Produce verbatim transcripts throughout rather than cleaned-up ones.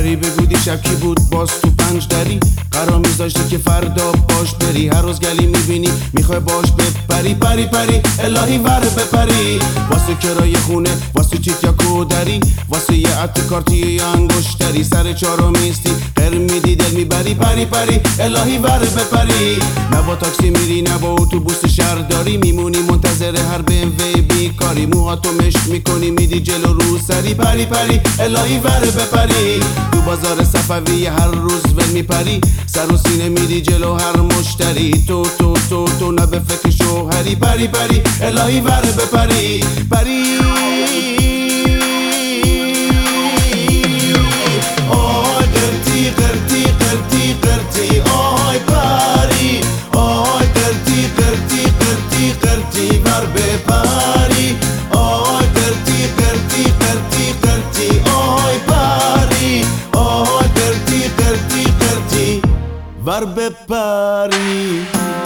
الهی بگو دیشب کی بود باز تو پنج دری قرار میذاشتی که فردا باش بری هر روز گلی میبینی میخوای باش بپری پری پری الهی وره بپری واسه کرای خونه واسه چیت یا کودری واسه یه عطر کارتی یا انگشتری سر چارو میستی غیر میدی دل میبری پری پری الهی وره بپری نه با تاکسی میری نه با اتوبوس شهرداری میمونی منتظر هر بی ام وی بیکاری موهاتو مشت میکنی میدی جلو رو سری پری پری الهی وره بپری تو بازار صفوی هر روز ول میپری سر و سینه میدی جلو هر مشتری تو تو تو تو نه به فکر شوهری پری پری الهی وره بپری پری آی قرتی قرتی قرتی قرتی آی پری آی قرتی قرتی قرتی قرتی ور بپری آی قرتی قرتی قرتی قرتی آی پری آی قرتی قرتی قرتی ور بپری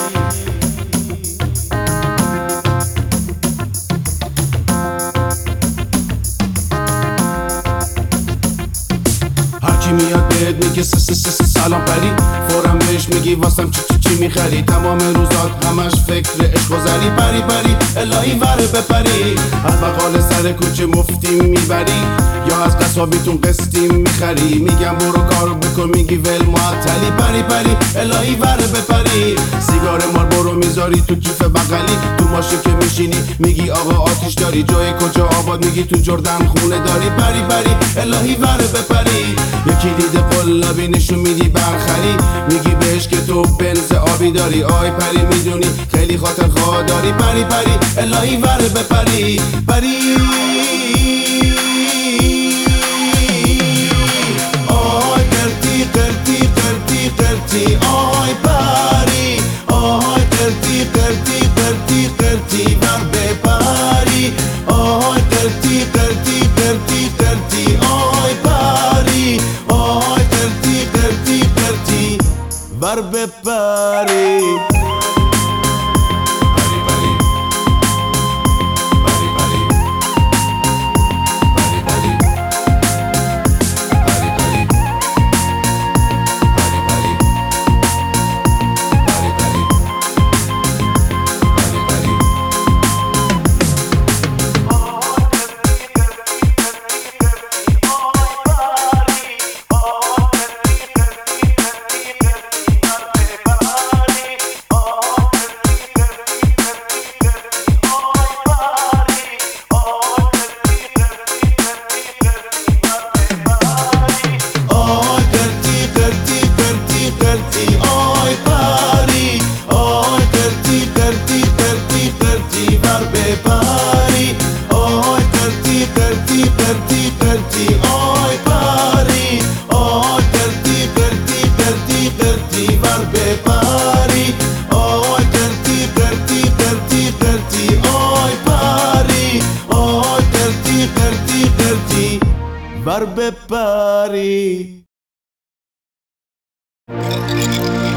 هرکی میاد بهت میگه س س س سلام پری فورم بهش میگی واسم چی چی چی میخری تمام روزات همش فکر عشق و زری پری پری الهی وره بپری از بقال سر کوچه مفتی میبری یا از قصابیتون قسطی میخری میگم برو کار بکن میگی ول معطلی پری پری الهی وره بپری سیگار مار برو میذاری تو کیف بغلی تو ماشین که میشینی میگی آقا آتیش داری جای کجا آباد میگی تو جردن خونه داری پری پری الهی وره بپری یکی دیده قلابی نشون میدی برخری میگی بهش که تو بنز آبی داری آی پری میدونی خیلی خاطر خواه داری پری پری الهی وره بپری پری آی قرتی قرتی قرتی قرتی آی پری آی قرتی قرتی قرتی قرتی ور بپری آی قرتی قرتی قرتی قرتی آی پری آی قرتی قرتی قرتی ور بپری ور بپری